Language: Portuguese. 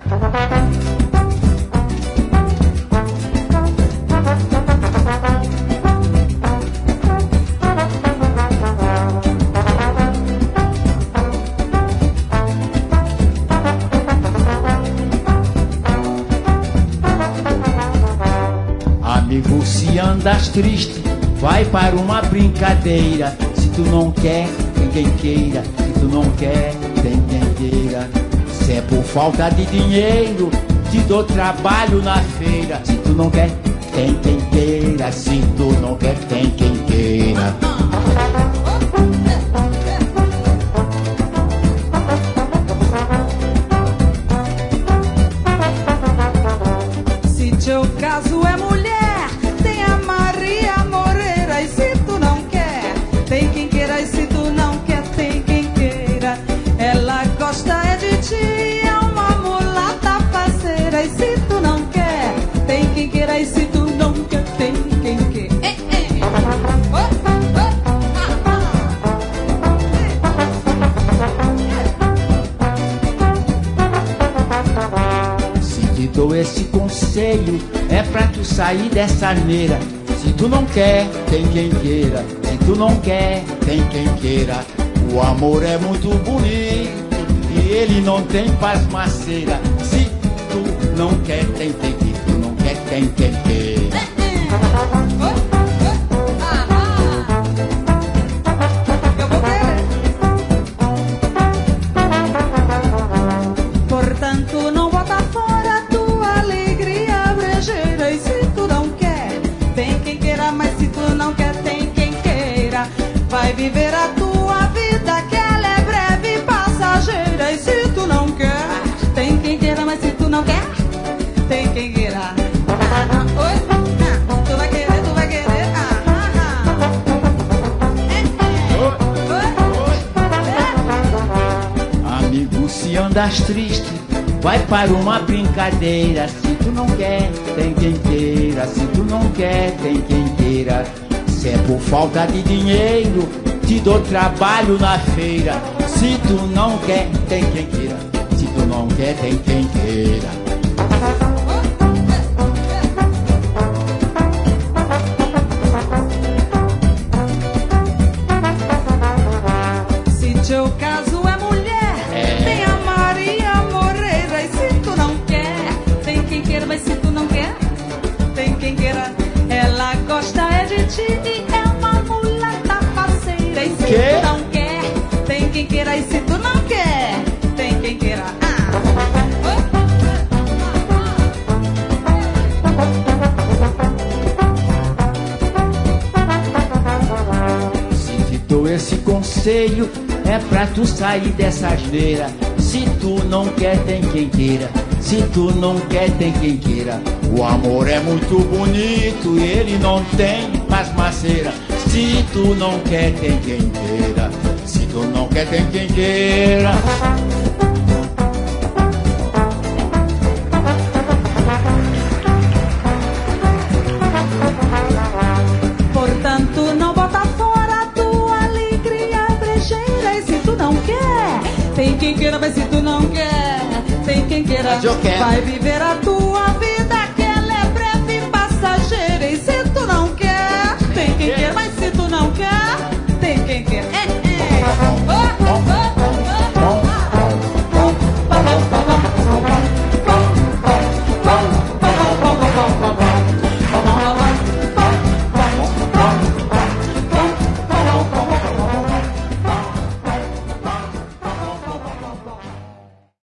Amigo, se andas triste, vai para uma brincadeira. Se tu não quer, tem quem queira. Se tu não quer, tem quem queira. Se é por falta de dinheiro, te dou trabalho na feira. Se tu não quer, tem quem queira. Se tu não quer, tem quem queira. Se teu caso é mulher, tem a Maria Moreira. E se tu não quer, tem quem queira. E se tu não quer, tem quem queira. Ela gosta é de ti, é uma mulata parceira. E se tu não quer, tem quem queira. E se tu não quer, tem quem queira. Se te dou esse conselho, é pra tu sair dessa asneira. Se tu não quer, tem quem queira. Se tu não quer, tem quem queira. O amor é muito bonito e ele não tem pasmaceira. Se tu não quer, tem quem queira. Se tu não quer, tem quem queira. Eu vou querer. Portanto, não bota fora tua alegria brejeira. E se tu não quer, tem quem queira. Mas se tu não quer, tem quem queira. Vai viver a tua vida, que ela é breve e passageira. E se tu não quer, tem quem queira. Mas se tu não quer, tem quem queira. Oi? Tu vai querer, tu vai querer. Amigo, se andas triste, vai para uma brincadeira. Se tu não quer, tem quem queira. Se tu não quer, tem quem queira. Se é por falta de dinheiro, te dou trabalho na feira. Se tu não quer, tem quem queira. Se tu não quer, tem quem queira. Se teu caso é mulher, tem a Maria Moreira. E se tu não quer, tem quem queira. Mas se tu não quer, tem quem queira. Ela gosta é de ti e é uma mulata parceira. E se tu não quer, tem quem queira. E se tu não quer, tem quem queira. Se te dou esse conselho, é pra tu sair dessa asneira. Se tu não quer, tem quem queira. Se tu não quer, tem quem queira. O amor é muito bonito e ele não tem pasmaceira. Se tu não quer, tem quem queira. Se tu não quer, tem quem queira. Portanto, não bota fora tua alegria brejeira. E se tu não quer, tem quem queira. Mas se tu não quer, tem quem queira. Mas eu quero. Vai viver a tua vida, que ela é breve e passageira. E se tu não quer, tem quem queira. Mas se tu não quer, tem quem queira.